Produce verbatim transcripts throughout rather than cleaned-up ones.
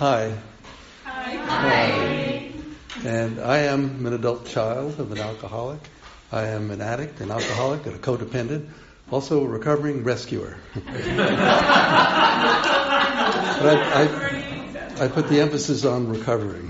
Hi. Hi. Hi. And I am an adult child of an alcoholic. I am an addict, an alcoholic, and a codependent, also a recovering rescuer. But I, I, I put the emphasis on recovering.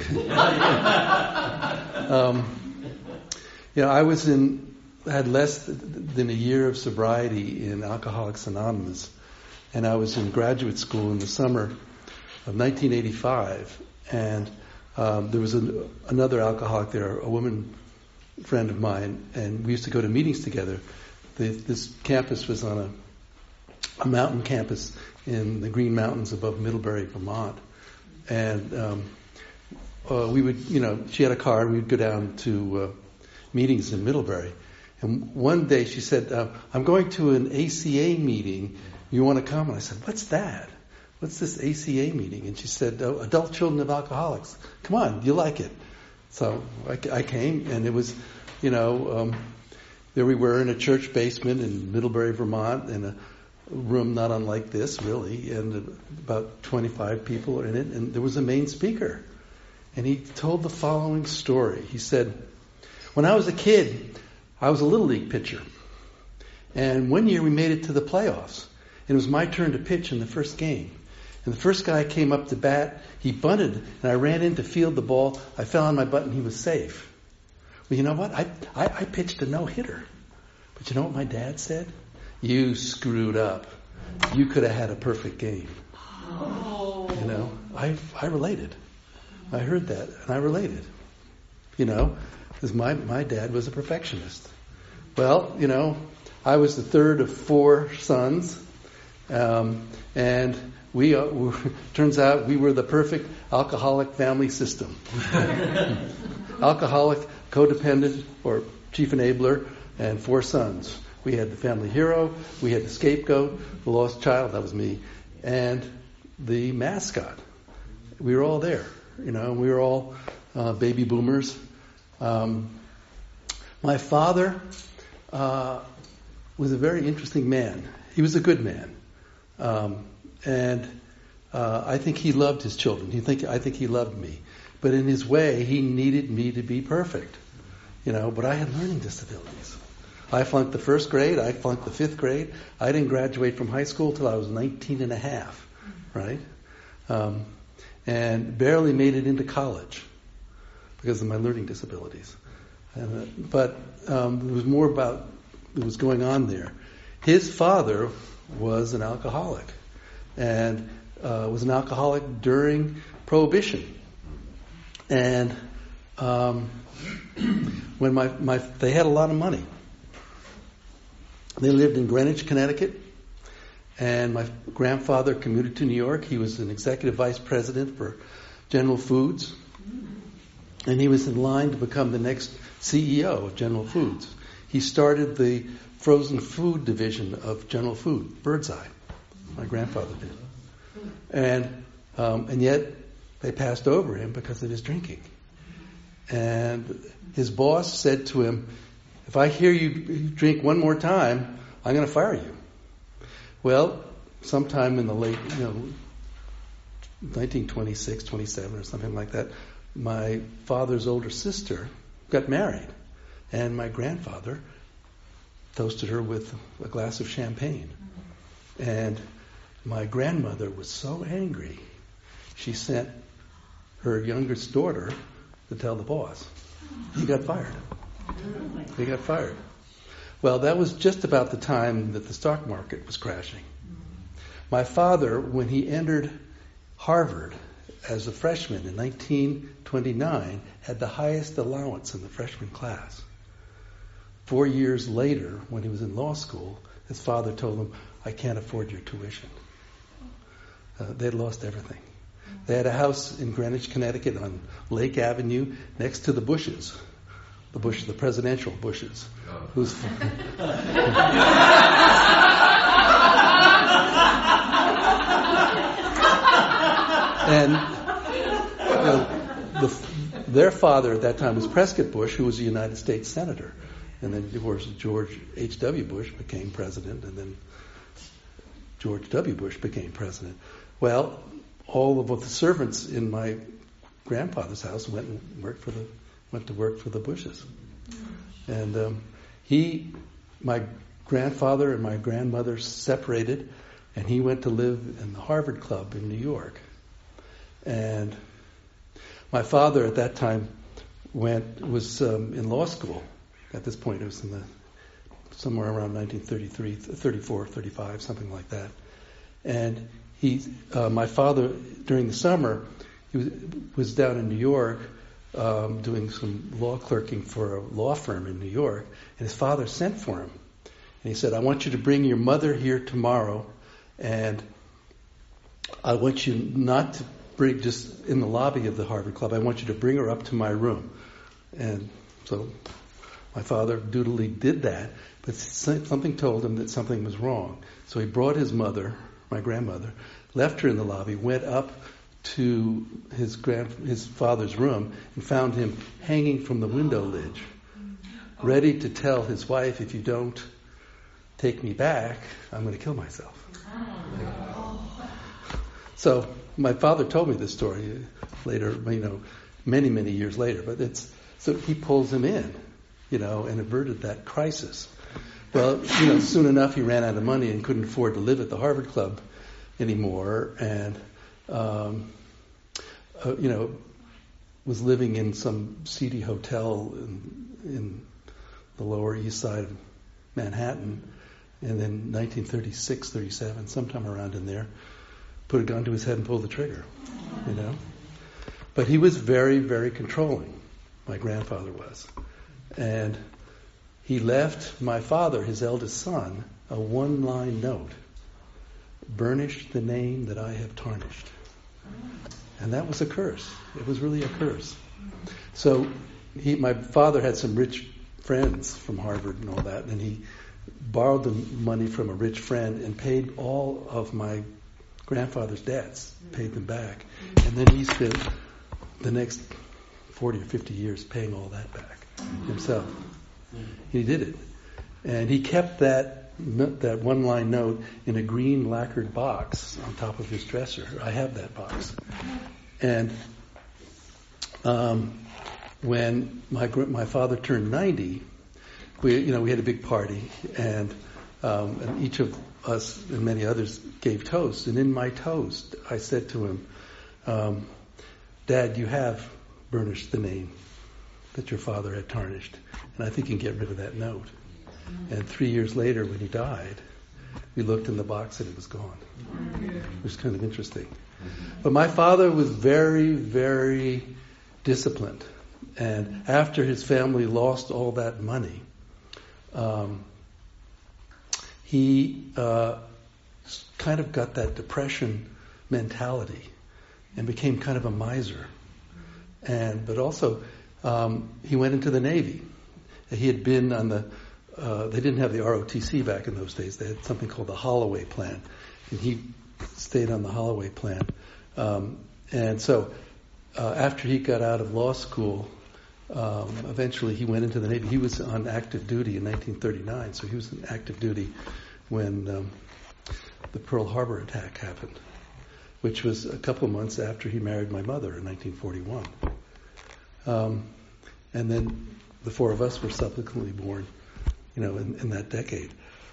um, you know, I was in, had less than a year of sobriety in Alcoholics Anonymous, and I was in graduate school in the summer of nineteen eighty-five, and um, there was a, another alcoholic there, a woman friend of mine, and we used to go to meetings together. The, this campus was on a, a mountain campus in the Green Mountains above Middlebury, Vermont, and um, uh, we would, you know, she had a car, and we'd go down to uh, meetings in Middlebury. And one day she said, uh, "I'm going to an A C A meeting. You want to come?" And I said, "What's that? What's this A C A meeting?" And she said, oh, "Adult Children of Alcoholics. Come on, you like it." So I, I came, and it was, you know, um, there we were in a church basement in Middlebury, Vermont, in a room not unlike this, really, and about twenty-five people in it, and there was a main speaker. And he told the following story. He said, "When I was a kid, I was a Little League pitcher. And one year we made it to the playoffs. And it was my turn to pitch in the first game. And the first guy came up to bat, he bunted, and I ran in to field the ball. I fell on my butt and he was safe. Well, you know what? I, I, I pitched a no-hitter. But you know what my dad said? You screwed up. You could have had a perfect game." Oh. You know, I I related. I heard that, and I related. You know, because my, my dad was a perfectionist. Well, you know, I was the third of four sons, um, and we, uh, we turns out we were the perfect alcoholic family system. Alcoholic, codependent, or chief enabler, and four sons. We had the family hero, we had the scapegoat, the lost child, that was me, and the mascot. We were all there, you know, we were all uh, baby boomers. Um, my father uh, was a very interesting man. He was a good man. Um, and uh, I think he loved his children. He think, I think he loved me. But in his way, he needed me to be perfect. You know, but I had learning disabilities. I flunked the first grade. I flunked the fifth grade. I didn't graduate from high school till I was nineteen and a half, right? Um, and barely made it into college because of my learning disabilities. And, uh, but um, there was more about what was going on there. His father was an alcoholic, and uh, was an alcoholic during Prohibition. And um, when my, my they had a lot of money. They lived in Greenwich, Connecticut, and my grandfather commuted to New York. He was an executive vice president for General Foods, and he was in line to become the next C E O of General Foods. He started the frozen food division of General Food, Birdseye. My grandfather did. And um, and yet they passed over him because of his drinking. And his boss said to him, "If I hear you drink one more time, I'm going to fire you." Well, sometime in the late, you know, nineteen twenty-six, twenty-seven or something like that, my father's older sister got married. And my grandfather toasted her with a glass of champagne. And my grandmother was so angry, she sent her youngest daughter to tell the boss. He got fired. He got fired. Well, that was just about the time that the stock market was crashing. My father, when he entered Harvard as a freshman in nineteen twenty-nine, had the highest allowance in the freshman class. Four years later, when he was in law school, his father told him, "I can't afford your tuition." Uh, they'd lost everything. They had a house in Greenwich, Connecticut on Lake Avenue next to the Bushes. The Bushes, the presidential Bushes. Who's and uh, the, their father at that time was Prescott Bush, who was a United States senator. And then, of course, George H W. Bush became president, and then George W. Bush became president. Well, all of the servants in my grandfather's house went and worked for the went to work for the Bushes. And um, he, my grandfather and my grandmother separated, and he went to live in the Harvard Club in New York. And my father at that time went was um, in law school. At this point, it was in the somewhere around nineteen thirty-three, thirty-four, thirty-five, something like that. And he, uh, my father, during the summer, he was, was down in New York um, doing some law clerking for a law firm in New York, and his father sent for him. And he said, I want you to bring your mother here tomorrow, and I want you not to bring, just in the lobby of the Harvard Club, I want you to bring her up to my room. And so my father dutifully did that, but something told him that something was wrong. So he brought his mother, my grandmother, left her in the lobby, went up to his grand, his father's room, and found him hanging from the window ledge, ready to tell his wife, if you don't take me back, I'm going to kill myself. So my father told me this story later, you know, many, many years later, but it's, so he pulls him in, you know, and averted that crisis. Well, you know, soon enough he ran out of money and couldn't afford to live at the Harvard Club anymore, and, um, uh, you know, was living in some seedy hotel in, in the Lower East Side of Manhattan, and then nineteen thirty-six, thirty-seven, sometime around in there, put a gun to his head and pulled the trigger, you know. But he was very, very controlling, my grandfather was. And he left my father, his eldest son, a one-line note. Burnish the name that I have tarnished. And that was a curse. It was really a curse. So he, my father had some rich friends from Harvard and all that, and he borrowed the money from a rich friend and paid all of my grandfather's debts, paid them back. And then he spent the next forty or fifty years paying all that back himself. He did it. And he kept that that one-line note in a green lacquered box on top of his dresser. I have that box. And um, when my my father turned ninety, we you know we had a big party, and um, and each of us and many others gave toast. And in my toast, I said to him, um, "Dad, you have burnished the name that your father had tarnished, and I think you can get rid of that note." And three years later, when he died, we looked in the box and it was gone. It was kind of interesting. But my father was very, very disciplined. And after his family lost all that money, um, he uh, kind of got that depression mentality and became kind of a miser. And but also, um, he went into the Navy. He had been on the Uh, they didn't have the R O T C back in those days. They had something called the Holloway Plan, and he stayed on the Holloway Plan. Um, and so, uh, after he got out of law school, um, eventually he went into the Navy. He was on active duty in nineteen thirty-nine, so he was in active duty when um, the Pearl Harbor attack happened, which was a couple of months after he married my mother in nineteen forty-one. Um, and then the four of us were subsequently born, you know, in, in that decade.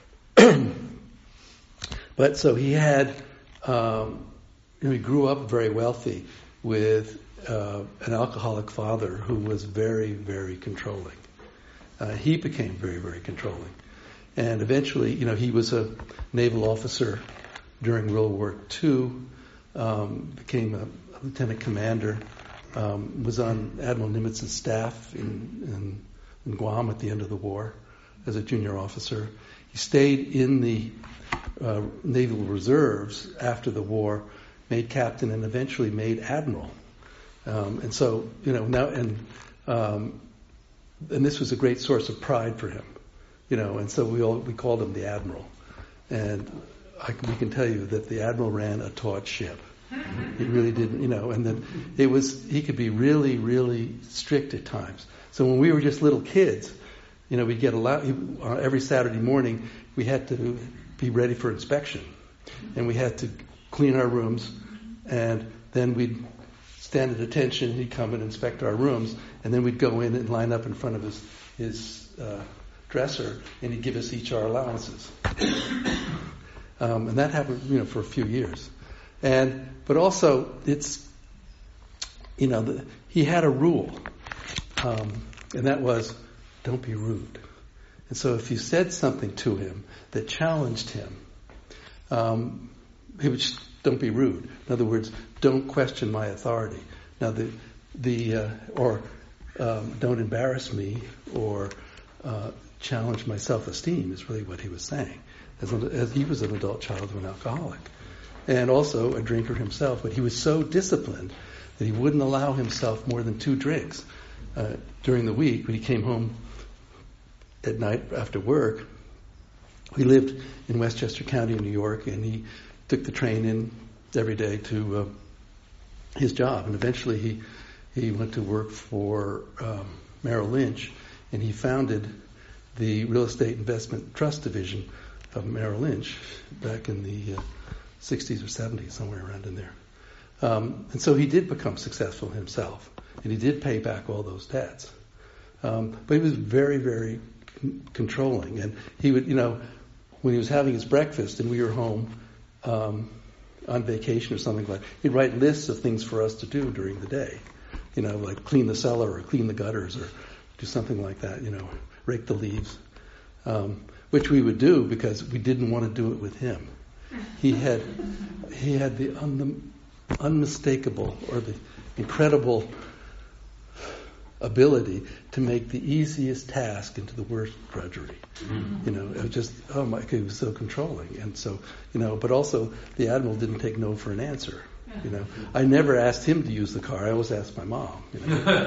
But so he had, um, you know, he grew up very wealthy with uh, an alcoholic father who was very, very controlling. Uh, he became very, very controlling. And eventually, you know, he was a naval officer during World War Two, um, became a, a lieutenant commander, um, was on Admiral Nimitz's staff in, in, in Guam at the end of the war as a junior officer. He stayed in the uh, Naval Reserves after the war, made captain, and eventually made admiral. Um, and so, you know, now, and um, and this was a great source of pride for him, you know, and so we all, we called him the Admiral. And I, we can tell you that the Admiral ran a taut ship. He really didn't, you know, and then it was, he could be really, really strict at times. So when we were just little kids, you know, we'd get a lot, uh, every Saturday morning, we had to be ready for inspection. And we had to clean our rooms and then we'd stand at attention. He'd come and inspect our rooms, and then we'd go in and line up in front of his his uh, dresser, and he'd give us each our allowances. um, and that happened, you know, for a few years. And but also, it's you know, the, he had a rule, um, and that was, don't be rude. And so, if you said something to him that challenged him, um, he would just, don't be rude. In other words, don't question my authority. Now, the the uh, or um, don't embarrass me, or uh, challenge my self-esteem is really what he was saying. As, an, as he was an adult child of an alcoholic, and also a drinker himself, but he was so disciplined that he wouldn't allow himself more than two drinks uh, during the week. When he came home at night after work, we lived in Westchester County, New York, and he took the train in every day to uh, his job, and eventually he he went to work for um, Merrill Lynch, and he founded the Real Estate Investment Trust Division of Merrill Lynch back in the uh, sixties or seventies, somewhere around in there. Um, and so he did become successful himself, and he did pay back all those debts. Um, but he was very, very con- controlling, and he would, you know, when he was having his breakfast and we were home um, on vacation or something like that, he'd write lists of things for us to do during the day. You know, like clean the cellar or clean the gutters or do something like that, you know, rake the leaves, um, which we would do because we didn't want to do it with him. He had he had the un- unmistakable or the incredible ability to make the easiest task into the worst drudgery. Mm-hmm. You know, it was just, oh my, he was so controlling. And so, you know, but also the Admiral didn't take no for an answer. You know, I never asked him to use the car. I always asked my mom. You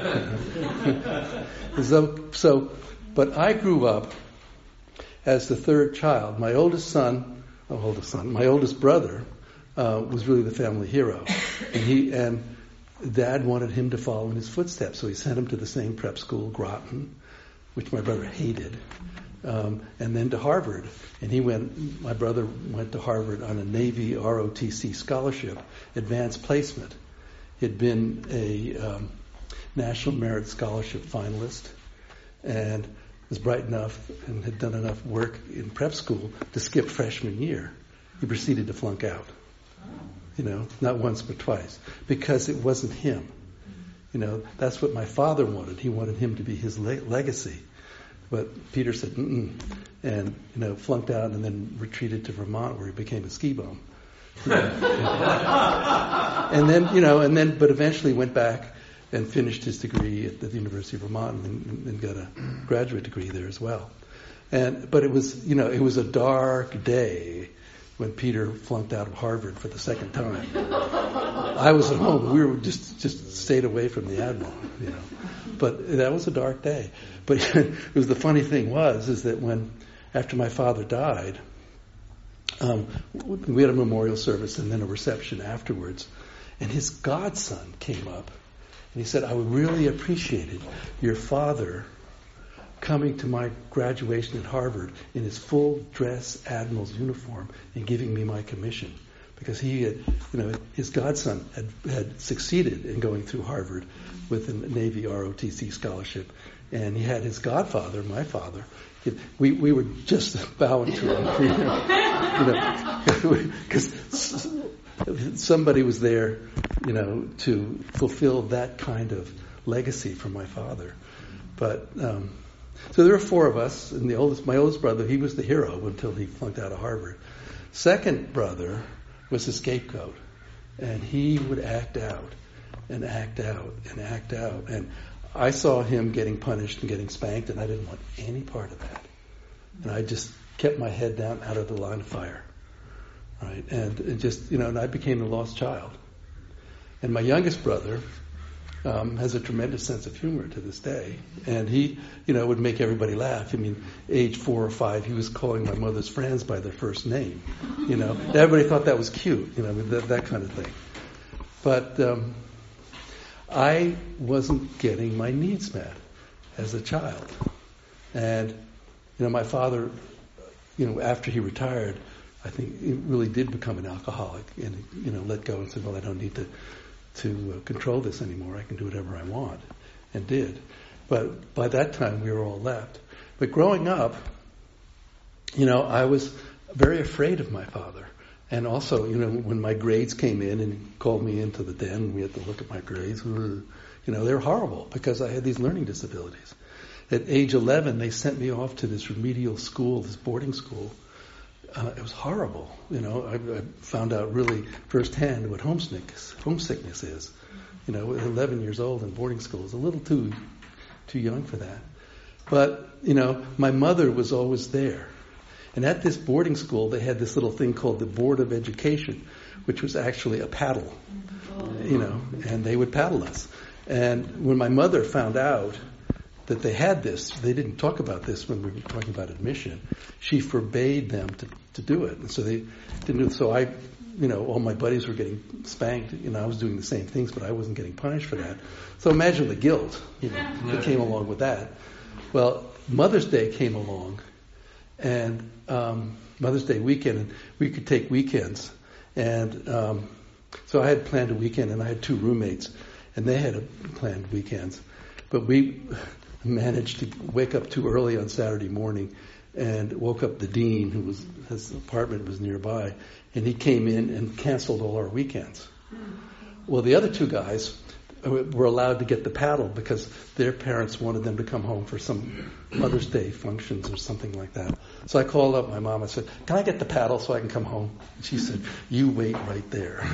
know? so, so, but I grew up as the third child. My oldest son, oh, oldest son, my oldest brother uh, was really the family hero, and he and Dad wanted him to follow in his footsteps, so he sent him to the same prep school, Groton, which my brother hated, um, and then to Harvard. And he went. My brother went to Harvard on a Navy R O T C scholarship, advanced placement. He'd been a um, National Merit Scholarship finalist, and was bright enough and had done enough work in prep school to skip freshman year. He proceeded to flunk out. You know, not once but twice, because it wasn't him. You know, that's what my father wanted. He wanted him to be his le- legacy. But Peter said, mm-mm, and, you know, flunked out and then retreated to Vermont where he became a ski bum. You know, and then, you know, and then, but eventually went back and finished his degree at the University of Vermont and, and got a graduate degree there as well. And, but it was, you know, it was a dark day when Peter flunked out of Harvard for the second time. I was at home. We were just just stayed away from the Admiral, you know. But that was a dark day. But it was the funny thing was is that when after my father died, um, we had a memorial service and then a reception afterwards, and his godson came up and he said, "I really appreciated your father coming to my graduation at Harvard in his full dress admiral's uniform and giving me my commission," because he had, you know, his godson had, had succeeded in going through Harvard with a Navy R O T C scholarship, and he had his godfather, my father. It, we we were just bowing to him, you know, because somebody was there, you know, to fulfill that kind of legacy from my father, but. Um, So there were four of us, and the oldest, my oldest brother, he was the hero until he flunked out of Harvard. Second brother was the scapegoat, and he would act out and act out and act out. And I saw him getting punished and getting spanked, and I didn't want any part of that. And I just kept my head down out of the line of fire, right? And it just, you know, and I became the lost child. And my youngest brother Um, has a tremendous sense of humor to this day. And he, you know, would make everybody laugh. I mean, age four or five, he was calling my mother's friends by their first name. You know, everybody thought that was cute, you know, that, that kind of thing. But um, I wasn't getting my needs met as a child. And, you know, my father, you know, after he retired, I think he really did become an alcoholic and, you know, let go and said, well, I don't need to, to uh, control this anymore. I can do whatever I want, and did. But by that time, we were all left. But growing up, you know, I was very afraid of my father. And also, you know, when my grades came in and he called me into the den, we had to look at my grades. You know, they were horrible because I had these learning disabilities. At age eleven, they sent me off to this remedial school, this boarding school. Uh, it was horrible. You know, I, I found out really firsthand what homesickness, homesickness is. You know, at eleven years old in boarding school is a little too, too young for that. But, you know, my mother was always there. And at this boarding school, they had this little thing called the Board of Education, which was actually a paddle, you know, and they would paddle us. And when my mother found out that they had this, they didn't talk about this when we were talking about admission, she forbade them to, to do it. And so they didn't do it. So I, you know, all my buddies were getting spanked. You know, I was doing the same things, but I wasn't getting punished for that. So imagine the guilt, you know, that came along with that. Well, Mother's Day came along. And um, Mother's Day weekend, and we could take weekends. And um, so I had planned a weekend, and I had two roommates, and they had a planned weekends. But we managed to wake up too early on Saturday morning and woke up the dean, who was his apartment was nearby, and he came in and canceled all our weekends. Well, the other two guys were allowed to get the paddle because their parents wanted them to come home for some Mother's Day functions or something like that. So I called up my mom and said, can I get the paddle so I can come home? And she said, you wait right there.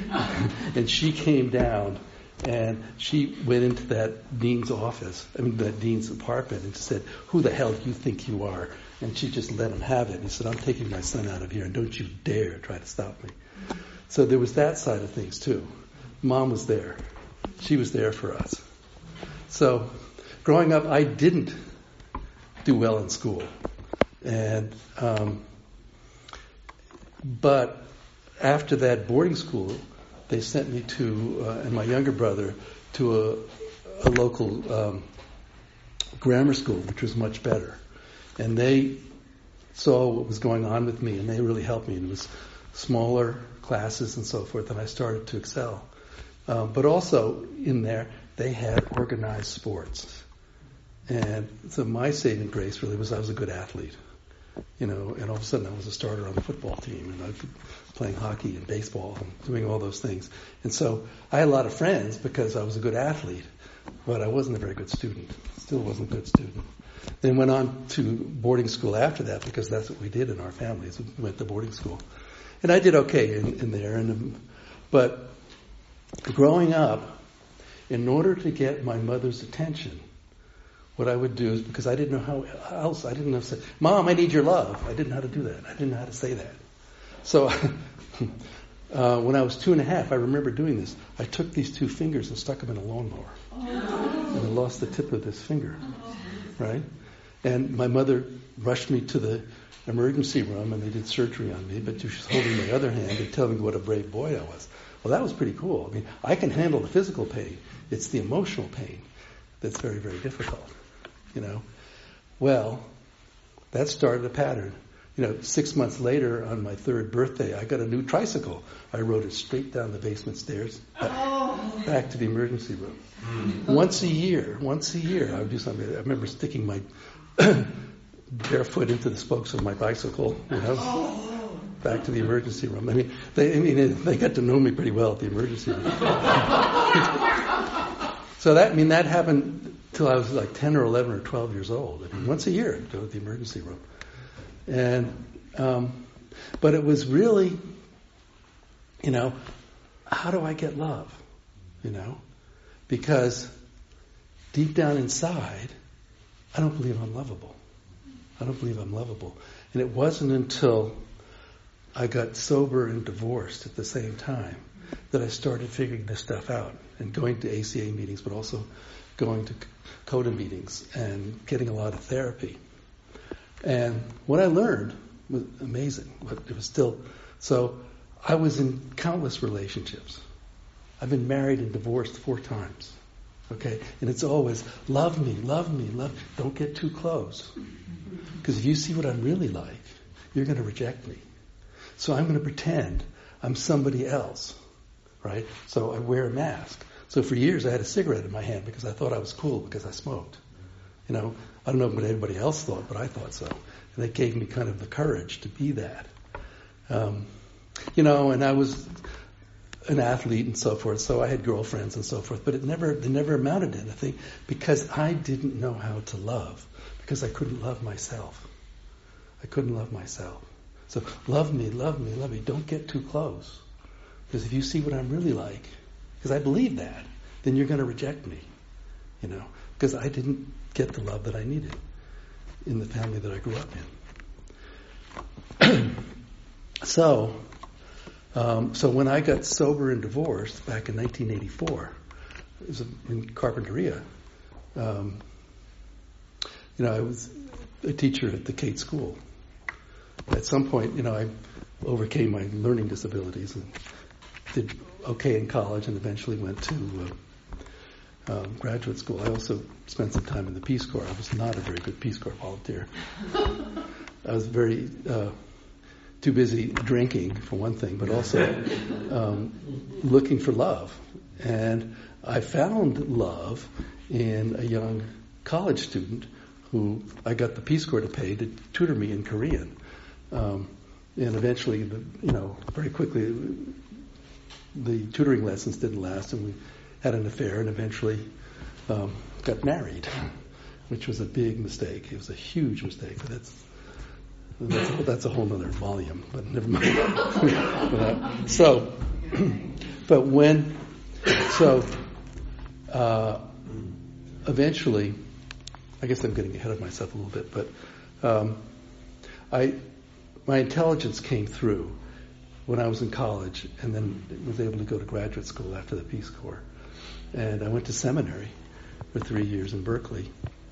And she came down and she went into that dean's office, I mean that dean's apartment, and said, who the hell do you think you are? And she just let him have it. And he said, I'm taking my son out of here and don't you dare try to stop me. So there was that side of things too. Mom was there. She was there for us. So, growing up, I didn't do well in school, and um, but after that boarding school, they sent me to uh, and my younger brother to a, a local um, grammar school, which was much better, and they saw what was going on with me, and they really helped me. And it was smaller classes and so forth, and I started to excel. Uh, but also in there, they had organized sports. And so my saving grace really was I was a good athlete. You know, and all of a sudden I was a starter on the football team, and I was playing hockey and baseball and doing all those things. And so I had a lot of friends because I was a good athlete, but I wasn't a very good student. Still wasn't a good student. Then went on to boarding school after that because that's what we did in our families. We went to boarding school. And I did okay in, in there. And um, but growing up, in order to get my mother's attention, what I would do is, because I didn't know how else, I didn't know how to say, Mom, I need your love. I didn't know how to do that. I didn't know how to say that. So uh, when I was two and a half, I remember doing this. I took these two fingers and stuck them in a lawnmower. Oh. And I lost the tip of this finger, right? And my mother rushed me to the emergency room, and they did surgery on me, but she was holding my other hand and telling me what a brave boy I was. Well, that was pretty cool. I mean, I can handle the physical pain. It's the emotional pain that's very, very difficult, you know. Well, that started a pattern. You know, six months later, on my third birthday, I got a new tricycle. I rode it straight down the basement stairs, back, oh. back to the emergency room. Mm. Once a year, once a year, I would do something. I remember sticking my barefoot into the spokes of my bicycle, you know. Oh. Back to the emergency room. I mean, they, I mean, they got to know me pretty well at the emergency room. So that, I mean, that happened till I was like ten or eleven or twelve years old. I mean, once a year, I'd go to the emergency room. And, um, but it was really, you know, how do I get love? You know, because deep down inside, I don't believe I'm lovable. I don't believe I'm lovable. And it wasn't until I got sober and divorced at the same time that I started figuring this stuff out and going to A C A meetings, but also going to CODA meetings and getting a lot of therapy. And what I learned was amazing. But it was still, so I was in countless relationships. I've been married and divorced four times. Okay? And it's always, love me, love me, love me. Don't get too close. Because if you see what I'm really like, you're going to reject me. So I'm going to pretend I'm somebody else, right? So I wear a mask. So for years I had a cigarette in my hand because I thought I was cool because I smoked. You know, I don't know what anybody else thought, but I thought so. And it gave me kind of the courage to be that. Um, you know, and I was an athlete and so forth, so I had girlfriends and so forth, but it never, it never amounted to anything because I didn't know how to love, because I couldn't love myself. I couldn't love myself. So love me, love me, love me. Don't get too close. Because if you see what I'm really like, because I believe that, then you're going to reject me, you know, because I didn't get the love that I needed in the family that I grew up in. so, um, so when I got sober and divorced back in nineteen eighty-four, it was in Carpinteria. Um, you know, I was a teacher at the Cate School. At some point, you know, I overcame my learning disabilities and did okay in college and eventually went to uh, um, graduate school. I also spent some time in the Peace Corps. I was not a very good Peace Corps volunteer. I was very uh, too busy drinking, for one thing, but also um, looking for love. And I found love in a young college student who I got the Peace Corps to pay to tutor me in Korean. Um, and eventually, the, you know, very quickly, the tutoring lessons didn't last, and we had an affair, and eventually um, got married, which was a big mistake. It was a huge mistake. But that's that's, that's a whole other volume. But never mind. so, but when so uh, eventually, I guess I'm getting ahead of myself a little bit, but um, I. My intelligence came through when I was in college and then was able to go to graduate school after the Peace Corps. And I went to seminary for three years in Berkeley.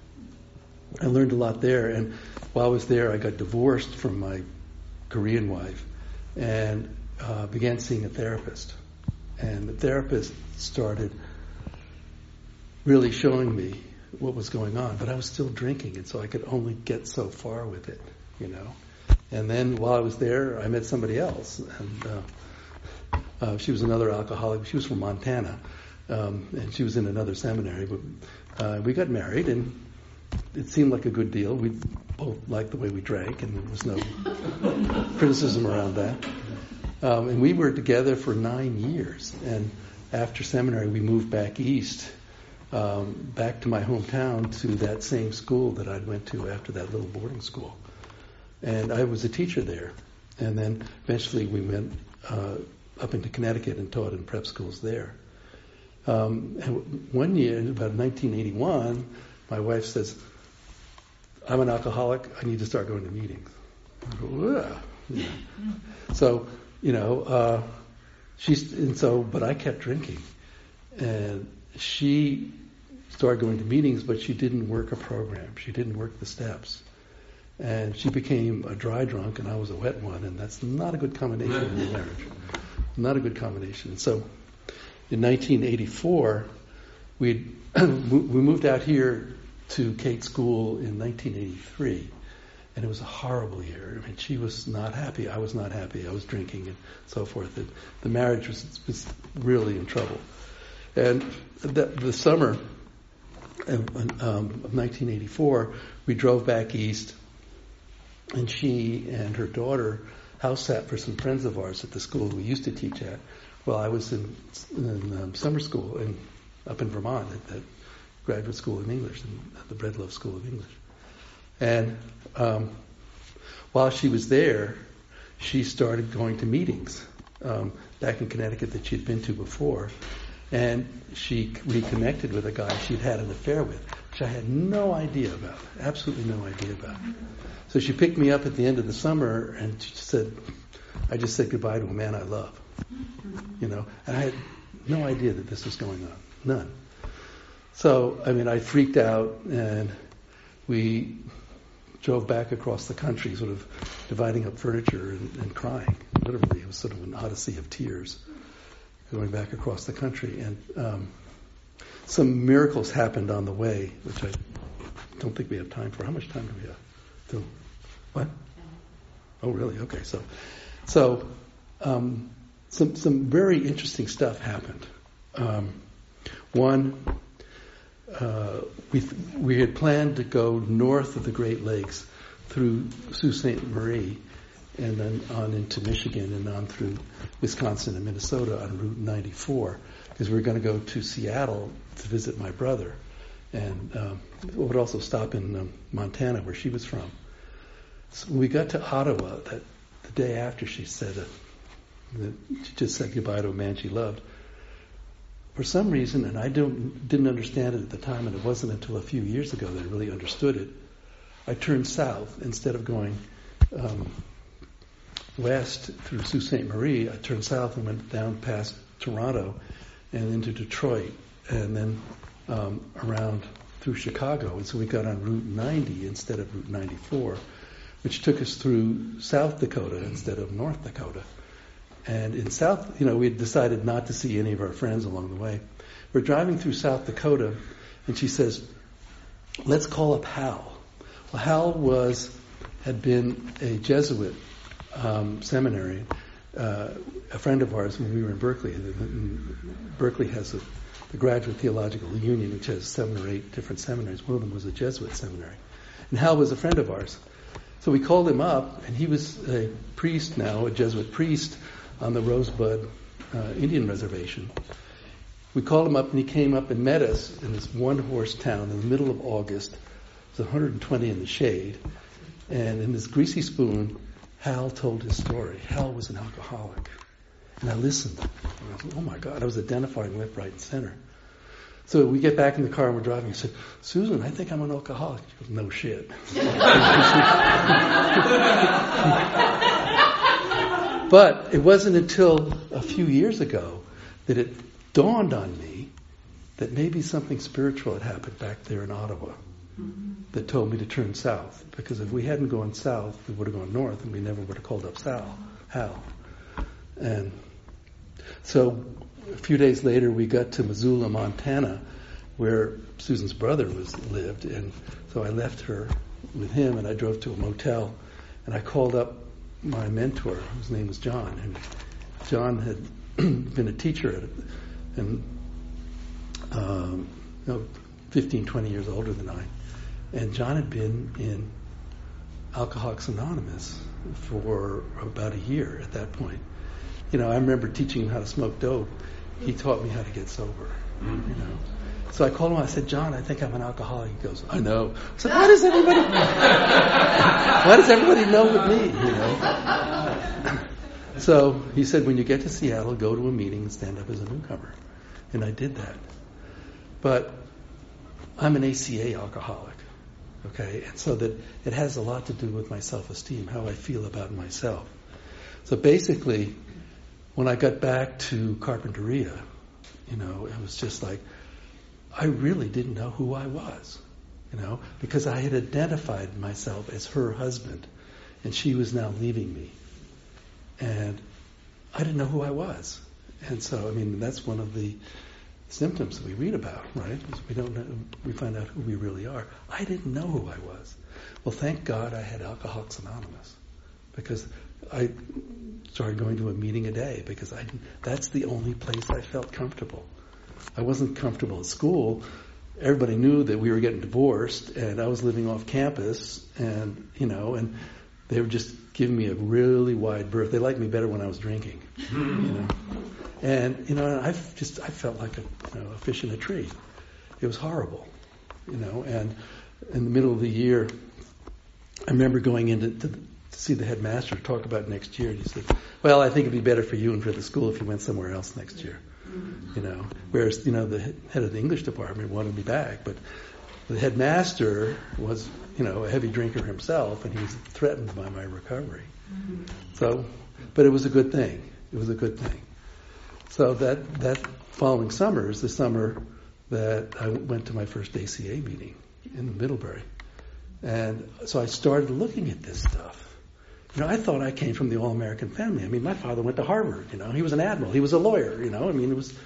I learned a lot there, and while I was there, I got divorced from my Korean wife and uh, began seeing a therapist. And the therapist started really showing me what was going on, but I was still drinking, and so I could only get so far with it, you know. And then while I was there, I met somebody else, and uh, uh, she was another alcoholic. She was from Montana, um, and she was in another seminary. But uh, we got married, and it seemed like a good deal. We both liked the way we drank, and there was no criticism around that. Um, and we were together for nine years. And after seminary, we moved back east, um, back to my hometown, to that same school that I'd went to after that little boarding school. And I was a teacher there. And then eventually we went uh, up into Connecticut and taught in prep schools there. Um, and one year, about nineteen eighty-one, my wife says, I'm an alcoholic, I need to start going to meetings. I go, ugh. Yeah. So, you know, uh, she's, and so, but I kept drinking. And she started going to meetings, but she didn't work a program. She didn't work the steps. And she became a dry drunk, and I was a wet one, and that's not a good combination in your marriage. Not a good combination. So in nineteen eighty-four, we we moved out here to Cate School in nineteen eighty-three, and it was a horrible year. I mean, she was not happy. I was not happy. I was drinking and so forth. And the marriage was, was really in trouble. And the, the summer of, um, of nineteen eighty-four, we drove back east. And she and her daughter house sat for some friends of ours at the school we used to teach at. Well, I was in, in um, summer school in, up in Vermont at the graduate school of English, at the Breadloaf School of English. And um, while she was there, she started going to meetings um, back in Connecticut that she'd been to before. And she reconnected with a guy she'd had an affair with, which I had no idea about, absolutely no idea about. So she picked me up at the end of the summer and she said, I just said goodbye to a man I love. You know, and I had no idea that this was going on. None. So, I mean, I freaked out and we drove back across the country, sort of dividing up furniture and, and crying. Literally, it was sort of an odyssey of tears going back across the country. And um, some miracles happened on the way, which I don't think we have time for. How much time do we have? Till, what? Oh, really? Okay. So, So um, some some very interesting stuff happened. Um, one, uh, we we had planned to go north of the Great Lakes through Sault Ste. Marie, and then on into Michigan and on through Wisconsin and Minnesota on Route ninety-four, because we were going to go to Seattle to visit my brother, and um, we would also stop in um, Montana, where she was from. So when we got to Ottawa, that the day after she said uh, that she just said goodbye to a man she loved, for some reason, and I don't didn't understand it at the time, and it wasn't until a few years ago that I really understood it, I turned south instead of going um, west through Sault Ste. Marie. I turned south and went down past Toronto and into Detroit, and then um, around through Chicago. And so we got on Route ninety instead of Route ninety-four, which took us through South Dakota instead of North Dakota. And in South, you know, we had decided not to see any of our friends along the way. We're driving through South Dakota, and she says, let's call up Hal. Well, Hal was, had been a Jesuit um, seminary, uh, a friend of ours when we were in Berkeley. Berkeley has a, the Graduate Theological Union, which has seven or eight different seminaries. One of them was a Jesuit seminary. And Hal was a friend of ours. So we called him up, and he was a priest now, a Jesuit priest, on the Rosebud uh, Indian Reservation. We called him up, and he came up and met us in this one-horse town in the middle of August. It was one hundred twenty in the shade. And in this greasy spoon, Hal told his story. Hal was an alcoholic. And I listened. And I was, oh, my God, I was identifying left, right, and center. So we get back in the car, and we're driving. He said, Susan, I think I'm an alcoholic. She goes, no shit. But it wasn't until a few years ago that it dawned on me that maybe something spiritual had happened back there in Ottawa that told me to turn south. Because if we hadn't gone south, we would have gone north, and we never would have called up Sal, Hal. And so a few days later, we got to Missoula, Montana, where Susan's brother was lived. And so I left her with him, and I drove to a motel, and I called up my mentor, whose name was John. And John had been a teacher at, and um, you know, fifteen, twenty years older than I. And John had been in Alcoholics Anonymous for about a year at that point. You know, I remember teaching him how to smoke dope. He taught me how to get sober, you know. So I called him, I said, John, I think I'm an alcoholic. He goes, I know. I said, why does everybody, why does everybody know but me, you know? So he said, when you get to Seattle, go to a meeting and stand up as a newcomer. And I did that. But I'm an A C A alcoholic, okay? And so that it has a lot to do with my self-esteem, how I feel about myself. So basically, when I got back to Carpinteria, you know, it was just like, I really didn't know who I was, you know, because I had identified myself as her husband, and she was now leaving me. And I didn't know who I was. And so, I mean, that's one of the symptoms that we read about, right? Is we don't know, we find out who we really are. I didn't know who I was. Well, thank God I had Alcoholics Anonymous, because I started going to a meeting a day, because I that's the only place I felt comfortable. I wasn't comfortable at school. Everybody knew that we were getting divorced, and I was living off campus, and, you know, and they were just giving me a really wide berth. They liked me better when I was drinking, you know. And, you know, I just, I felt like a, you know, a fish in a tree. It was horrible, you know, and in the middle of the year, I remember going in to, to, to see the headmaster talk about next year, and he said, well, I think it'd be better for you and for the school if you went somewhere else next year. You know, whereas, you know, the head of the English department wanted me back, but the headmaster was, you know, a heavy drinker himself, and he was threatened by my recovery. Mm-hmm. So, but it was a good thing. It was a good thing. So that that following summer is the summer that I went to my first A C A meeting in Middlebury, and so I started looking at this stuff. You know, I thought I came from the all-American family. I mean, my father went to Harvard, you know. He was an admiral. He was a lawyer, you know. I mean, it was,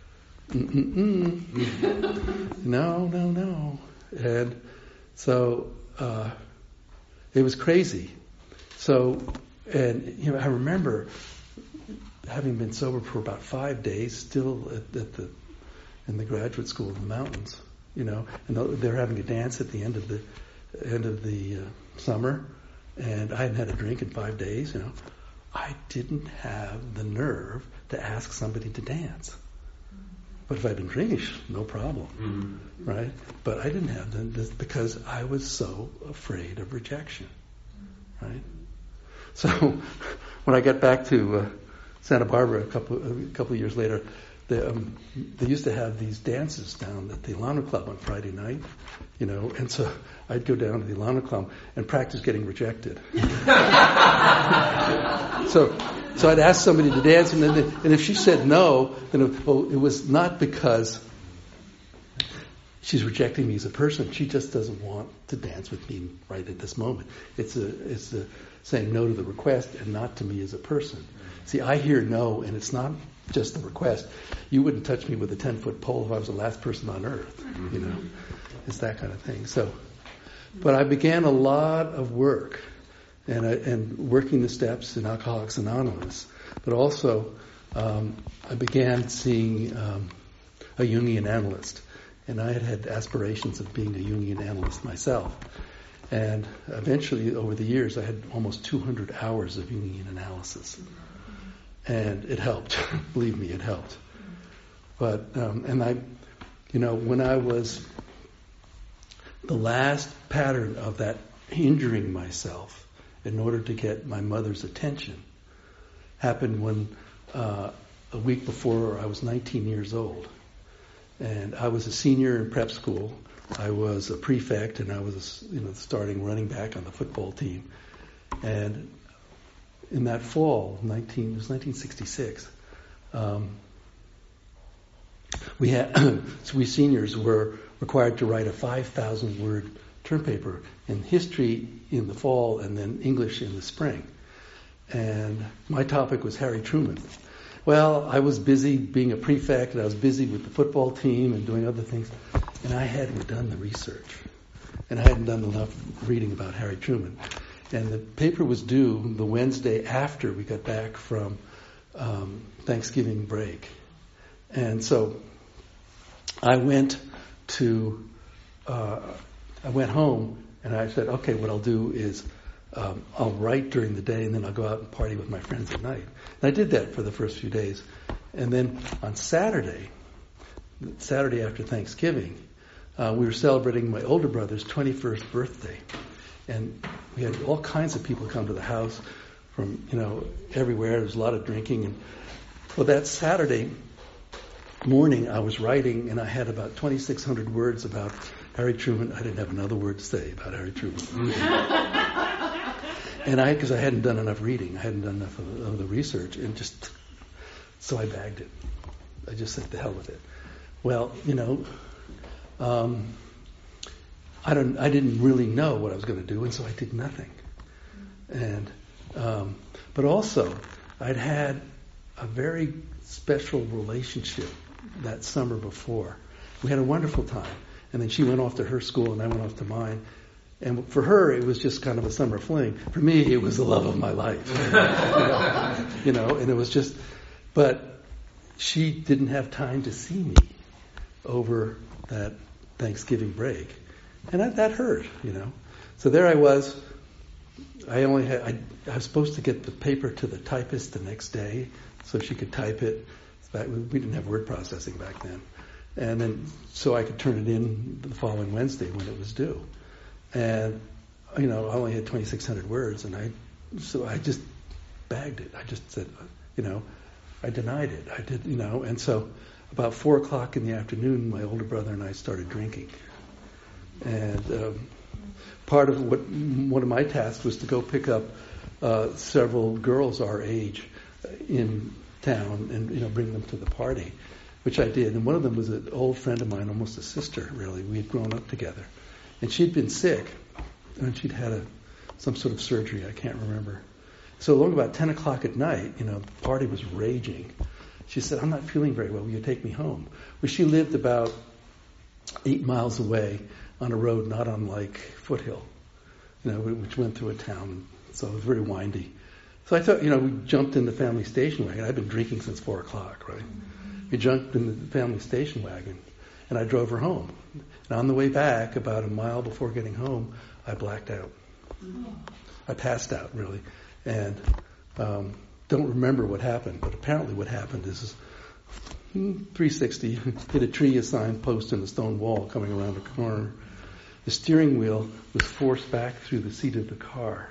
mm-mm-mm. no, no, no. And so uh, it was crazy. So and you know, I remember having been sober for about five days, still at, at the in the graduate school in the mountains, you know, and they're having a dance at the end of the end of the uh, summer, and I hadn't had a drink in five days, you know. I didn't have the nerve to ask somebody to dance. But if I'd been drinking, no problem, mm-hmm. right? But I didn't have them because I was so afraid of rejection, right? So when I got back to uh, Santa Barbara a couple a couple of years later, they, um, they used to have these dances down at the Ilana Club on Friday night, you know, and so I'd go down to the Ilana Club and practice getting rejected. so, so I'd ask somebody to dance, and then they, and if she said no, then it, well, it was not because she's rejecting me as a person. She just doesn't want to dance with me right at this moment. It's a it's a saying no to the request and not to me as a person. See, I hear no, and it's not just the request. You wouldn't touch me with a ten-foot pole if I was the last person on earth, you know. It's that kind of thing. So, but I began a lot of work, and I, and working the steps in Alcoholics Anonymous. But also, um, I began seeing um, a Jungian analyst, and I had had aspirations of being a Jungian analyst myself. And eventually, over the years, I had almost two hundred hours of Jungian analysis. And it helped. Believe me, it helped. But, um, and I, you know, when I was, the last pattern of that injuring myself in order to get my mother's attention happened when, uh, a week before I was nineteen years old. And I was a senior in prep school. I was a prefect, and I was, you know, starting running back on the football team. And in that fall, nineteen, it was nineteen sixty-six, um, we had so we seniors were required to write a five thousand word term paper in history in the fall and then English in the spring. And my topic was Harry Truman. Well, I was busy being a prefect, and I was busy with the football team and doing other things, and I hadn't done the research, and I hadn't done enough reading about Harry Truman. And the paper was due the Wednesday after we got back from um, Thanksgiving break. And so I went to, uh, I went home, and I said, okay, what I'll do is um, I'll write during the day, and then I'll go out and party with my friends at night. And I did that for the first few days. And then on Saturday, Saturday after Thanksgiving, uh, we were celebrating my older brother's twenty-first birthday. And we had all kinds of people come to the house from, you know, everywhere. There was a lot of drinking. And well, that Saturday morning, I was writing, and I had about twenty-six hundred words about Harry Truman. I didn't have another word to say about Harry Truman. And I, because I hadn't done enough reading, I hadn't done enough of, of the research, and just, so I bagged it. I just said, the hell with it. Well, you know, um, I don't. I didn't really know what I was going to do, and so I did nothing. And um, but also, I'd had a very special relationship that summer before. We had a wonderful time, and then she went off to her school, and I went off to mine. And for her, it was just kind of a summer fling. For me, it was the love of my life. you, know? you know, and it was just. But she didn't have time to see me over that Thanksgiving break. And that, that hurt, you know. So there I was. I only had. I, I was supposed to get the paper to the typist the next day, so she could type it. We didn't have word processing back then, and then so I could turn it in the following Wednesday when it was due. And you know, I only had twenty-six hundred words, and I so I just bagged it. I just said, you know, I denied it. I did, you know, and so about four o'clock in the afternoon, my older brother and I started drinking. And um, part of what one of my tasks was to go pick up uh, several girls our age in town and you know bring them to the party, which I did. And one of them was an old friend of mine, almost a sister, really. We had grown up together, and she'd been sick, and she'd had a some sort of surgery. I can't remember. So along about ten o'clock at night, you know, the party was raging. She said, "I'm not feeling very well. Will you take me home?" Well, she lived about eight miles away, on a road not unlike Foothill, you know, which went through a town, so it was very windy. So I thought, you know, we jumped in the family station wagon. I'd been drinking since four o'clock, right? We jumped in the family station wagon, and I drove her home. And on the way back, about a mile before getting home, I blacked out. I passed out, really, and um, don't remember what happened. But apparently, what happened is three sixty hit a tree, a signpost, and a stone wall coming around the corner. The steering wheel was forced back through the seat of the car.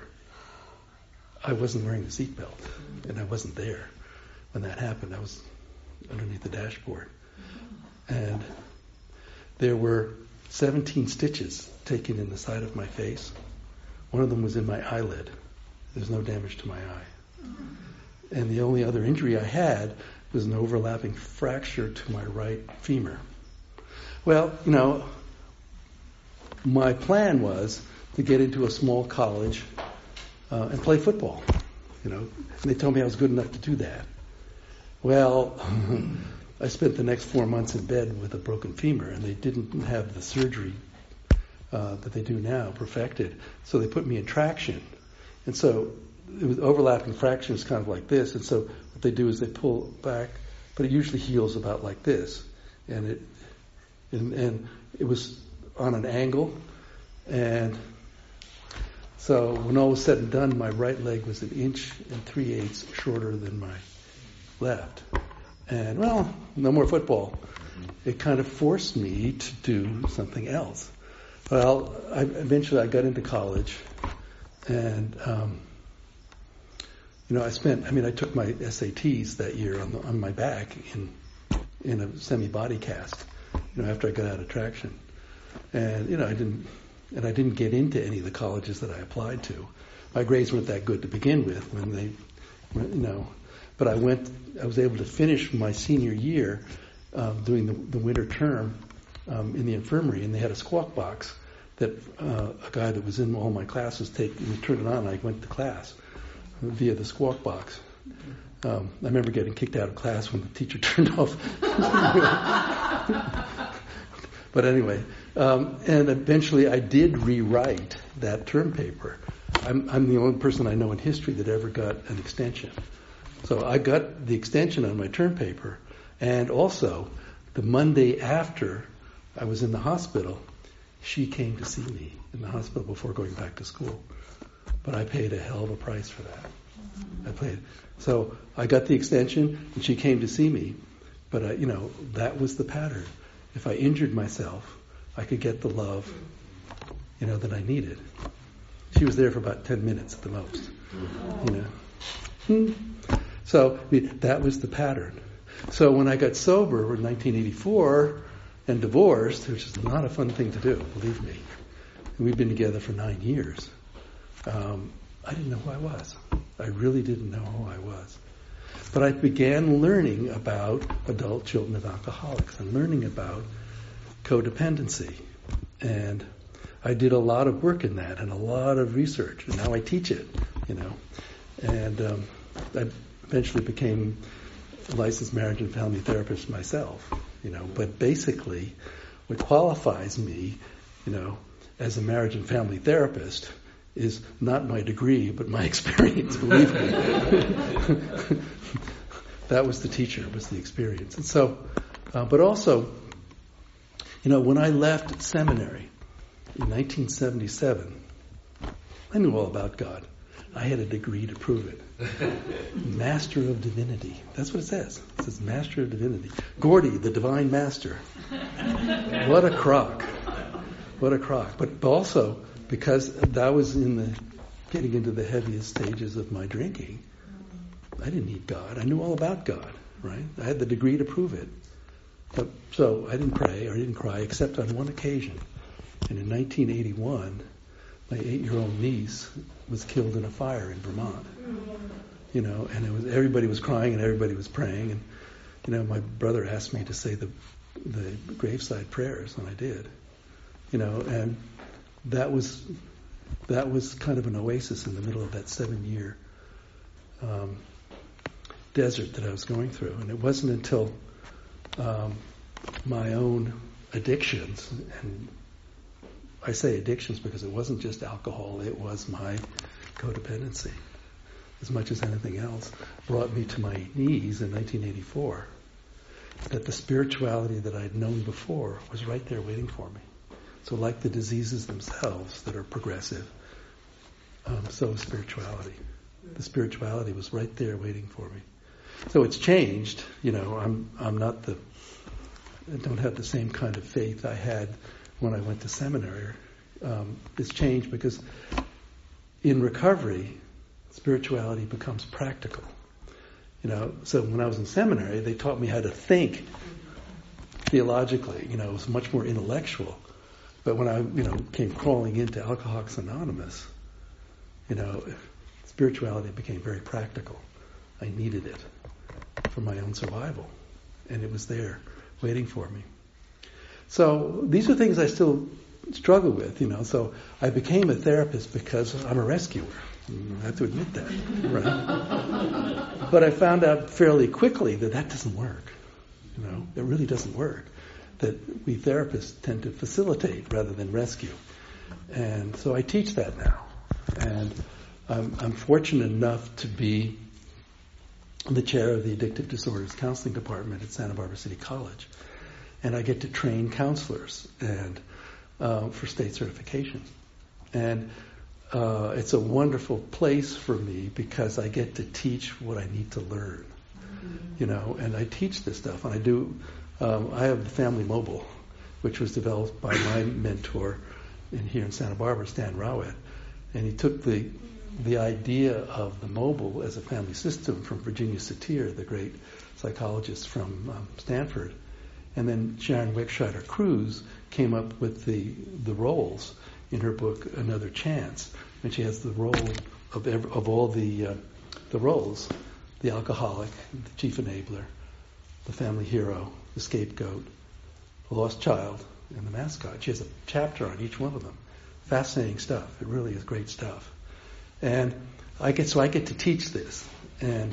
I wasn't wearing the seatbelt, and I wasn't there when that happened. I was underneath the dashboard, and there were seventeen stitches taken in the side of my face. One of them was in my eyelid. There's no damage to my eye. And the only other injury I had was an overlapping fracture to my right femur. Well, you know, my plan was to get into a small college uh, and play football. You know, and they told me I was good enough to do that. Well, I spent the next four months in bed with a broken femur, and they didn't have the surgery uh, that they do now perfected. So they put me in traction. And so it was overlapping fractures kind of like this. And so what they do is they pull back, but it usually heals about like this. And it and, and it was on an angle. And so when all was said and done, my right leg was an inch and three eighths shorter than my left. And, well, no more football. It kind of forced me to do something else. Well, I, eventually I got into college, and, um, you know, I spent, I mean, I took my S A Ts that year on, the, on my back in in a semi-body cast, you know, after I got out of traction. And, you know, I didn't, and I didn't get into any of the colleges that I applied to. My grades weren't that good to begin with when they, you know, but I went, I was able to finish my senior year um, doing the, the winter term um, in the infirmary, and they had a squawk box that uh, a guy that was in all my classes take, and he turned it on, and I went to class via the squawk box. Um, I remember getting kicked out of class when the teacher turned off. But anyway, um, and eventually I did rewrite that term paper. I'm, I'm the only person I know in history that ever got an extension. So I got the extension on my term paper, and also the Monday after I was in the hospital, she came to see me in the hospital before going back to school. But I paid a hell of a price for that. I paid. So I got the extension, and she came to see me. But I, you know, that was the pattern. If I injured myself, I could get the love, you know, that I needed. She was there for about ten minutes at the most, you know. Hmm. So I mean, that was the pattern. So when I got sober in nineteen eighty-four and divorced, which is not a fun thing to do, believe me, and we've been together for nine years, um, I didn't know who I was. I really didn't know who I was. But I began learning about adult children of alcoholics and learning about codependency. And I did a lot of work in that and a lot of research. And now I teach it, you know. And um, I eventually became a licensed marriage and family therapist myself, you know. But basically, what qualifies me, you know, as a marriage and family therapist is not my degree, but my experience, believe me. That was the teacher, was the experience. And so, uh, but also, you know, when I left seminary in nineteen seventy-seven, I knew all about God. I had a degree to prove it. Master of Divinity. That's what it says. It says Master of Divinity. Gordy, the Divine Master. What a crock. What a crock. But also, because that was in the getting into the heaviest stages of my drinking, I didn't need God. I knew all about God, right? I had the degree to prove it. But, so I didn't pray or I didn't cry except on one occasion. And in nineteen eighty-one, my eight-year-old niece was killed in a fire in Vermont. You know, and it was everybody was crying and everybody was praying. And, you know, my brother asked me to say the the graveside prayers, and I did. You know, and that was that was kind of an oasis in the middle of that seven-year um, desert that I was going through. And it wasn't until um, my own addictions, and I say addictions because it wasn't just alcohol, it was my codependency. as much as anything else, brought me to my knees in nineteen eighty-four. That the spirituality that I'd known before was right there waiting for me. So like the diseases themselves that are progressive, um, so is spirituality. The spirituality was right there waiting for me. So it's changed. You know, I'm I'm not the, I don't have the same kind of faith I had when I went to seminary. Um, it's changed because in recovery, spirituality becomes practical. You know, so when I was in seminary, they taught me how to think theologically. You know, it was much more intellectual. But when I, you know, came crawling into Alcoholics Anonymous, you know, spirituality became very practical. I needed it for my own survival, and it was there, waiting for me. So these are things I still struggle with, you know. So I became a therapist because I'm a rescuer. I have to admit that, right? But I found out fairly quickly that that doesn't work. You know, it really doesn't work. That we therapists tend to facilitate rather than rescue. And so I teach that now. And I'm, I'm fortunate enough to be the chair of the Addictive Disorders Counseling Department at Santa Barbara City College. And I get to train counselors and uh, for state certification. And uh, it's a wonderful place for me because I get to teach what I need to learn. You know, and I teach this stuff. And I do, um, I have the Family Mobile, which was developed by my mentor in here in Santa Barbara, Stan Rowett. And he took the the idea of the mobile as a family system from Virginia Satir, the great psychologist from um, Stanford. And then Sharon Wegscheider Cruz came up with the the roles in her book Another Chance, and she has the role of every, of all the uh, the roles: the alcoholic, the chief enabler, the family hero, the scapegoat, the lost child, and the mascot. She has a chapter on each one of them. Fascinating stuff. It really is great stuff. And I get so I get to teach this, and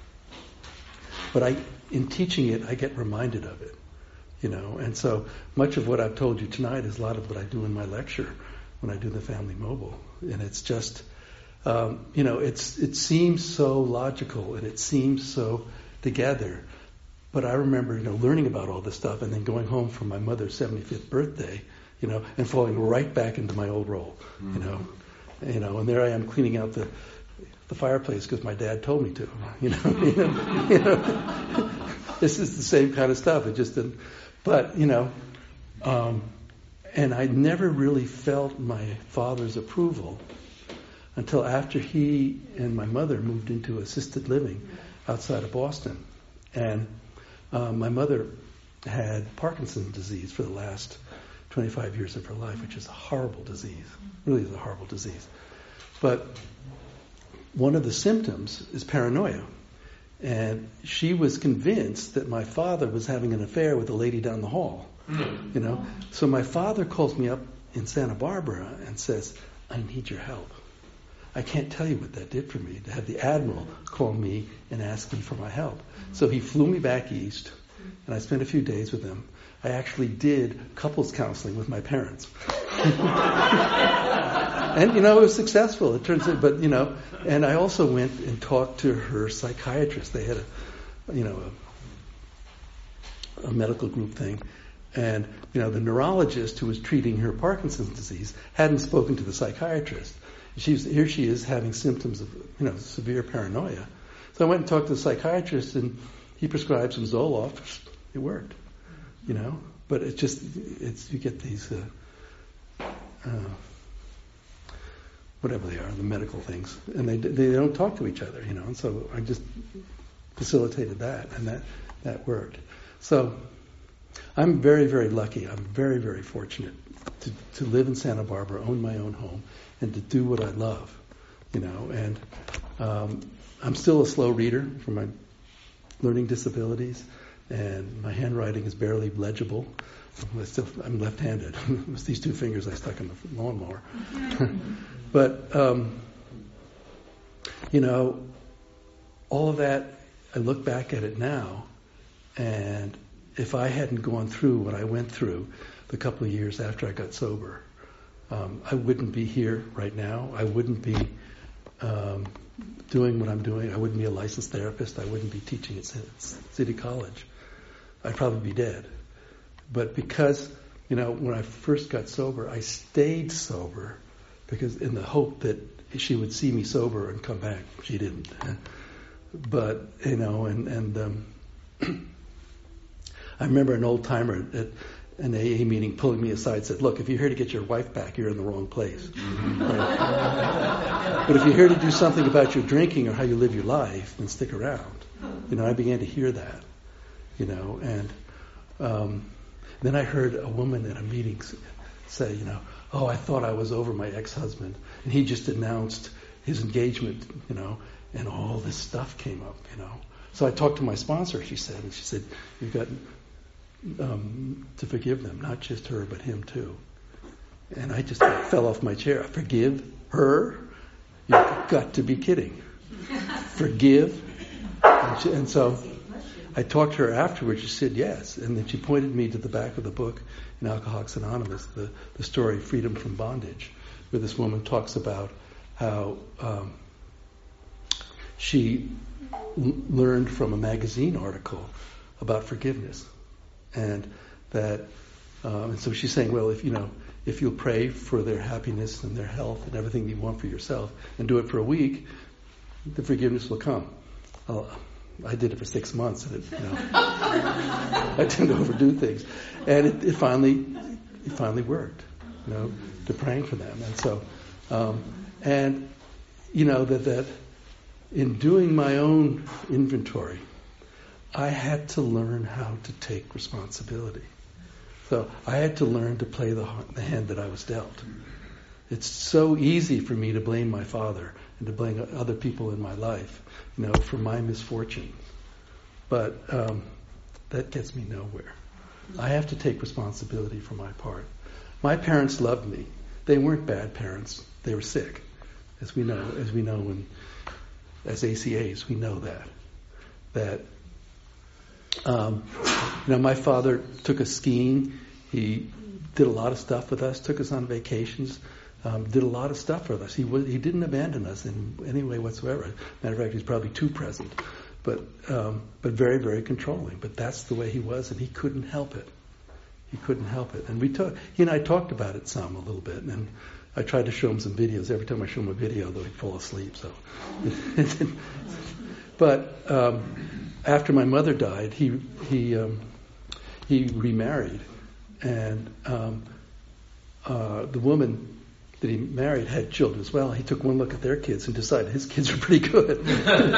but I in teaching it I get reminded of it. You know, and so much of what I've told you tonight is a lot of what I do in my lecture when I do the Family Mobile. And it's just, um, you know, it's it seems so logical and it seems so together. But I remember, you know, learning about all this stuff and then going home for my mother's seventy-fifth birthday, you know, and falling right back into my old role, mm-hmm. you know. You know, and there I am cleaning out the the fireplace because my dad told me to. You know, you know, you know. This is the same kind of stuff. It just didn't. But, you know, um, and I never really felt my father's approval until after he and my mother moved into assisted living outside of Boston. And uh, my mother had Parkinson's disease for the last twenty-five years of her life, which is a horrible disease. Really is a horrible disease. But one of the symptoms is paranoia. And she was convinced that my father was having an affair with a lady down the hall, you know. So my father calls me up in Santa Barbara and says, I need your help. I can't tell you what that did for me, to have the Admiral call me and ask me for my help. So he flew me back east, and I spent a few days with him. I actually did couples counseling with my parents. And, you know, it was successful. It turns out, but, you know, and I also went and talked to her psychiatrist. They had a, you know, a, a medical group thing. And, you know, the neurologist who was treating her Parkinson's disease hadn't spoken to the psychiatrist. She's, here she is having symptoms of, you know, severe paranoia. So I went and talked to the psychiatrist, and he prescribed some Zoloft. It worked, you know. But it's just, it's you get these, uh, uh, whatever they are, the medical things, and they they don't talk to each other, you know. And so I just facilitated that, and that that worked. So I'm very, very lucky. I'm very, very fortunate to to live in Santa Barbara, own my own home, and to do what I love, you know. And um, I'm still a slow reader for my learning disabilities, and my handwriting is barely legible. I'm, still, I'm left-handed. It's these two fingers I stuck in the lawnmower. But, um, you know, all of that, I look back at it now, and if I hadn't gone through what I went through the couple of years after I got sober, um, I wouldn't be here right now. I wouldn't be um, doing what I'm doing. I wouldn't be a licensed therapist. I wouldn't be teaching at City College. I'd probably be dead. But because, you know, when I first got sober, I stayed sober because in the hope that she would see me sober and come back. She didn't. But, you know, and, and um, I remember an old timer at an A A meeting pulling me aside and said, look, if you're here to get your wife back, you're in the wrong place. Right? But if you're here to do something about your drinking or how you live your life, then stick around. You know, I began to hear that, you know, and um, then I heard a woman at a meeting say, you know, oh, I thought I was over my ex-husband, and he just announced his engagement, you know, and all this stuff came up, you know. So I talked to my sponsor, she said, and she said, you've got um, to forgive them, not just her, but him too. And I just fell off my chair. Forgive her? You've got to be kidding. Forgive? And, she, and so I talked to her afterwards. She said yes. And then she pointed me to the back of the book in Alcoholics Anonymous, the, the story Freedom from Bondage, where this woman talks about how um, she l- learned from a magazine article about forgiveness. And that, um, and so she's saying, well, if you know, if you'll pray for their happiness and their health and everything you want for yourself, and do it for a week, the forgiveness will come. Uh, I did it for six months, and it, you know, I tend to overdo things, and it, it finally, it finally worked. You know, to praying for them, and so, um, and you know that that in doing my own inventory, I had to learn how to take responsibility. So I had to learn to play the, the hand that I was dealt. It's so easy for me to blame my father and to blame other people in my life, you know, for my misfortune. But um, that gets me nowhere. I have to take responsibility for my part. My parents loved me. They weren't bad parents. They were sick, as we know. As we know, when, as A C As, we know that. That. Um, you know, my father took us skiing. He did a lot of stuff with us. Took us on vacations. Um, did a lot of stuff with us. He was, he didn't abandon us in any way whatsoever. Matter of fact, he's probably too present, but um, but very very controlling. But that's the way he was, and he couldn't help it. He couldn't help it. And we talked. He and I talked about it some a little bit, and I tried to show him some videos. Every time I show him a video, though, he'd fall asleep. So, but. Um, After my mother died, he he um, he remarried, and um, uh, the woman that he married had children as well. He took one look at their kids and decided his kids were pretty good. You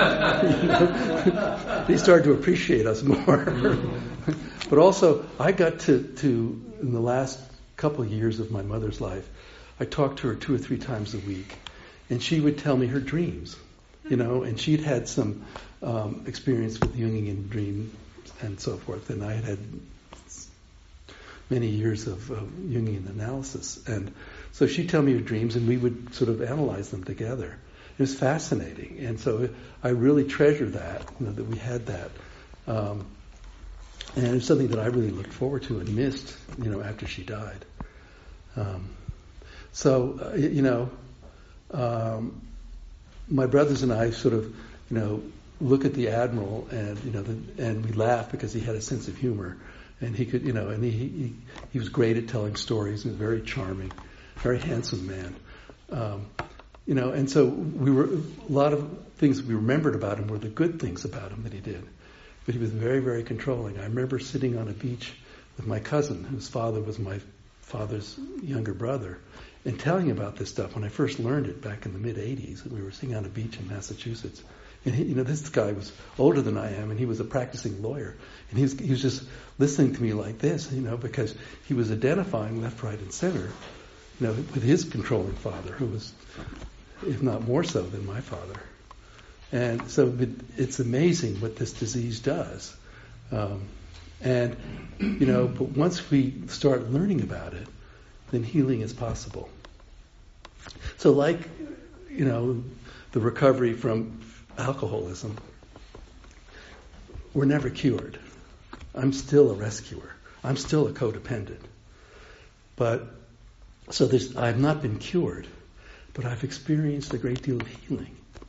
know? He started to appreciate us more. But also, I got to, to in the last couple of years of my mother's life, I talked to her two or three times a week, and she would tell me her dreams. You know, and she'd had some um, experience with Jungian dreams and so forth, and I had had many years of uh, Jungian analysis, and so she'd tell me her dreams, and we would sort of analyze them together. It was fascinating, and so I really treasure that, you know, that we had that, um, and it was something that I really looked forward to and missed, you know, after she died. Um, so, uh, you know. Um, My brothers and I sort of, you know, look at the Admiral and, you know, the, and we laugh because he had a sense of humor, and he could, you know, and he he, he was great at telling stories and very charming, very handsome man, um, you know, and so we were a lot of things we remembered about him were the good things about him that he did, but he was very very controlling. I remember sitting on a beach with my cousin, whose father was my father's younger brother, and telling about this stuff when I first learned it back in the mid eighties. We were sitting on a beach in Massachusetts. And he, you know, this guy was older than I am, and he was a practicing lawyer. And he was, he was just listening to me like this, you know, because he was identifying left, right, and center, you know, with his controlling father, who was, if not more so than my father. And so it's amazing what this disease does. Um, and, you know, but once we start learning about it, then healing is possible. So like, you know, the recovery from alcoholism, we're never cured. I'm still a rescuer. I'm still a codependent. But, so there's, I've not been cured, but I've experienced a great deal of healing.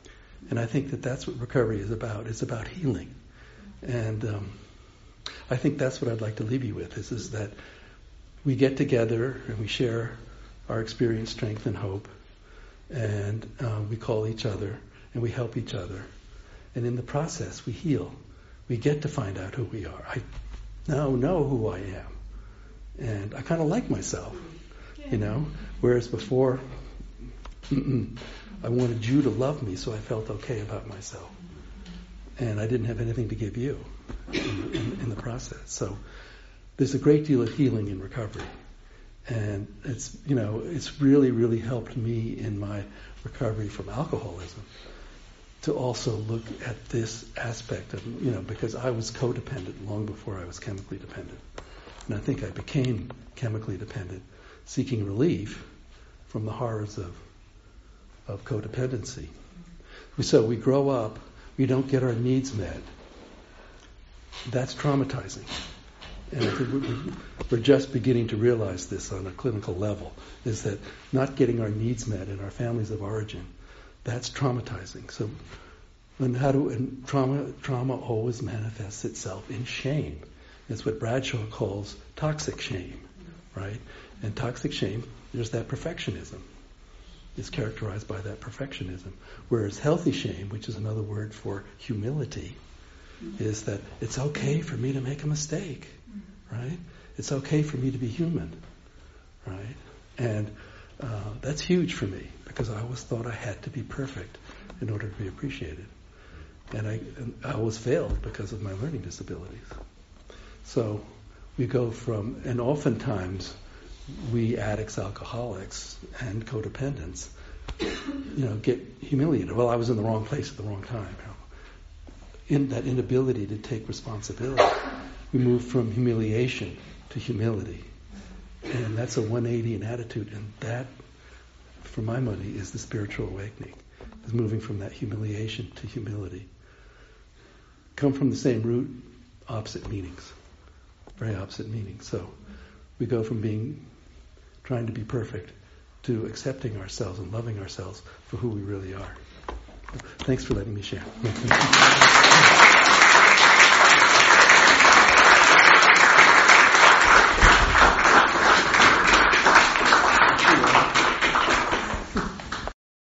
And I think that that's what recovery is about. It's about healing. And um, I think that's what I'd like to leave you with, is, is that we get together and we share our experience, strength, and hope. And uh, we call each other and we help each other. And in the process, we heal. We get to find out who we are. I now know who I am. And I kind of like myself, you know. Whereas before, I wanted you to love me, so I felt okay about myself. And I didn't have anything to give you in, in, in the process. So there's a great deal of healing in recovery. And it's, you know, it's really, really helped me in my recovery from alcoholism to also look at this aspect of, you know, because I was codependent long before I was chemically dependent. And I think I became chemically dependent, seeking relief from the horrors of of codependency. So we grow up, we don't get our needs met. That's traumatizing. And I think we're, we're just beginning to realize this on a clinical level, is that not getting our needs met in our families of origin, that's traumatizing. So, and how do and trauma trauma always manifests itself in shame. It's what Bradshaw calls toxic shame, right? And toxic shame, there's that perfectionism. Is characterized by that perfectionism. Whereas healthy shame, which is another word for humility, is that it's okay for me to make a mistake, right? It's okay for me to be human, right? And uh, that's huge for me, because I always thought I had to be perfect in order to be appreciated. And I, and I always failed because of my learning disabilities. So we go from, and oftentimes we addicts, alcoholics, and codependents, you know, get humiliated. Well, I was in the wrong place at the wrong time. You know. In that inability to take responsibility, we move from humiliation to humility, and that's a one eighty in attitude. And that, for my money, is the spiritual awakening. Is moving from that humiliation to humility. Come from the same root, opposite meanings, very opposite meanings. So we go from being trying to be perfect to accepting ourselves and loving ourselves for who we really are. Thanks for letting me share.